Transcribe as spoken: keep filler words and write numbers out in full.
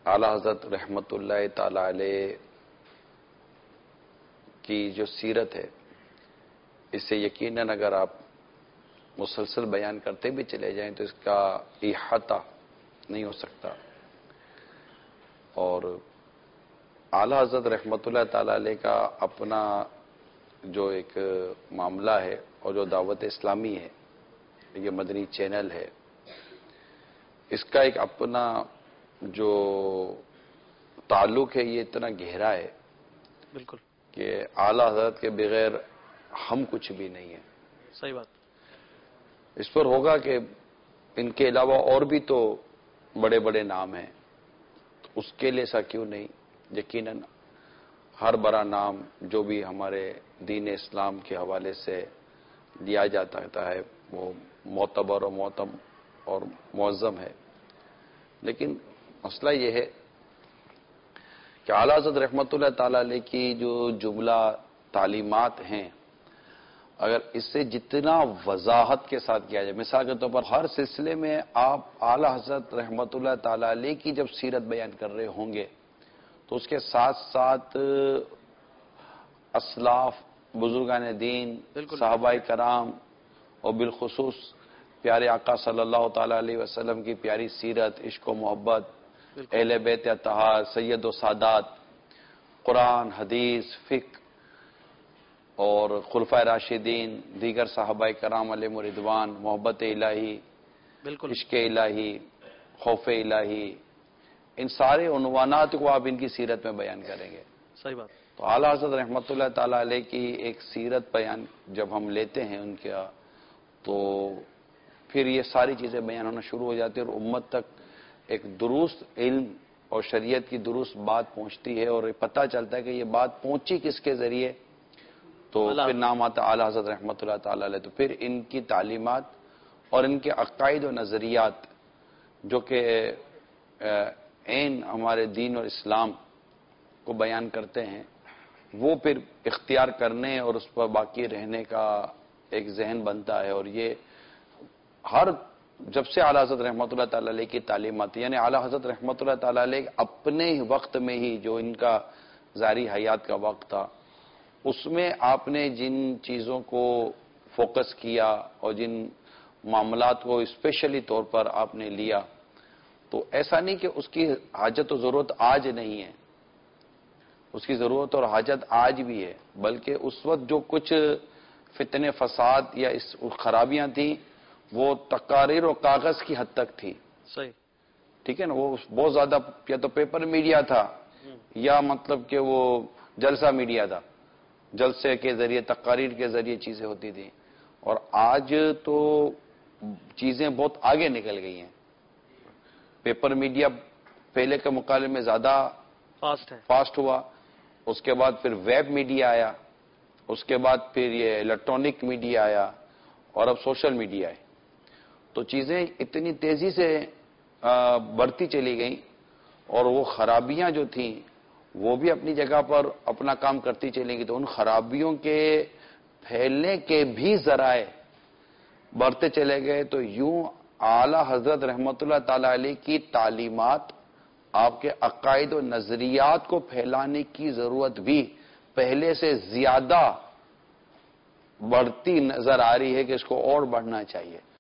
اعلیٰ حضرت رحمت اللہ تعالی علیہ کی جو سیرت ہے، اس سے یقیناً اگر آپ مسلسل بیان کرتے بھی چلے جائیں تو اس کا احاطہ نہیں ہو سکتا۔ اور اعلیٰ حضرت رحمت اللہ تعالی علیہ کا اپنا جو ایک معاملہ ہے اور جو دعوت اسلامی ہے، یہ مدنی چینل ہے، اس کا ایک اپنا جو تعلق ہے یہ اتنا گہرا ہے بالکل کہ اعلیٰ حضرت کے بغیر ہم کچھ بھی نہیں ہیں۔ صحیح بات۔ اس پر ہوگا کہ ان کے علاوہ اور بھی تو بڑے بڑے نام ہیں، تو اس کے لیے ایسا کیوں نہیں؟ یقیناً ہر بڑا نام جو بھی ہمارے دین اسلام کے حوالے سے دیا جاتا ہے وہ معتبر اور معتم اور معظم ہے، لیکن مسئلہ یہ ہے کہ اعلیٰ حضرت رحمت اللہ تعالی علیہ کی جو جملہ تعلیمات ہیں، اگر اس سے جتنا وضاحت کے ساتھ کیا جائے، مثال کے طور پر ہر سلسلے میں آپ اعلیٰ حضرت رحمت اللہ تعالی علیہ کی جب سیرت بیان کر رہے ہوں گے تو اس کے ساتھ ساتھ اسلاف، بزرگان دین، صحابہ کرام اور بالخصوص پیارے آقا صلی اللہ تعالی علیہ وسلم کی پیاری سیرت، عشق و محبت، اہل بیت اطہار، سید و سادات، قرآن، حدیث، فقہ اور خلفائے راشدین، دیگر صحابہ کرام علیہم رضوان، محبت الہی، بالکل عشق الہی، خوف الہی، ان سارے عنوانات کو آپ ان کی سیرت میں بیان کریں گے۔ صحیح بات۔ تو اعلیٰ حضرت رحمت اللہ تعالی علیہ کی ایک سیرت بیان جب ہم لیتے ہیں ان کا، تو پھر یہ ساری چیزیں بیان ہونا شروع ہو جاتی ہیں اور امت تک ایک درست علم اور شریعت کی درست بات پہنچتی ہے، اور پتہ چلتا ہے کہ یہ بات پہنچی کس کے ذریعے، تو پھر نام آتا اعلیٰ حضرت رحمت اللہ تعالی علیہ۔ تو پھر ان کی تعلیمات اور ان کے عقائد و نظریات جو کہ عین ہمارے دین اور اسلام کو بیان کرتے ہیں، وہ پھر اختیار کرنے اور اس پر باقی رہنے کا ایک ذہن بنتا ہے۔ اور یہ ہر جب سے اعلیٰ حضرت رحمت اللہ تعالی علیہ کی تعلیمات، یعنی اعلیٰ حضرت رحمت اللہ تعالی علیہ اپنے ہی وقت میں ہی جو ان کا ظاہری حیات کا وقت تھا، اس میں آپ نے جن چیزوں کو فوکس کیا اور جن معاملات کو اسپیشلی طور پر آپ نے لیا، تو ایسا نہیں کہ اس کی حاجت و ضرورت آج نہیں ہے، اس کی ضرورت اور حاجت آج بھی ہے، بلکہ اس وقت جو کچھ فتنے فساد یا اس خرابیاں تھیں وہ تقاریر و کاغذ کی حد تک تھی۔ صحیح، ٹھیک ہے نا، وہ بہت زیادہ یا تو پیپر میڈیا تھا یا مطلب کہ وہ جلسہ میڈیا تھا، جلسے کے ذریعے، تقاریر کے ذریعے چیزیں ہوتی تھیں۔ اور آج تو چیزیں بہت آگے نکل گئی ہیں، پیپر میڈیا پہلے کے مقابلے میں زیادہ فاسٹ ہے فاسٹ ہوا، اس کے بعد پھر ویب میڈیا آیا، اس کے بعد پھر یہ الیکٹرانک میڈیا آیا اور اب سوشل میڈیا ہے۔ تو چیزیں اتنی تیزی سے بڑھتی چلی گئیں اور وہ خرابیاں جو تھیں وہ بھی اپنی جگہ پر اپنا کام کرتی چلیں گی، تو ان خرابیوں کے پھیلنے کے بھی ذرائع بڑھتے چلے گئے۔ تو یوں اعلیٰ حضرت رحمت اللہ تعالی علیہ کی تعلیمات، آپ کے عقائد و نظریات کو پھیلانے کی ضرورت بھی پہلے سے زیادہ بڑھتی نظر آ رہی ہے کہ اس کو اور بڑھنا چاہیے۔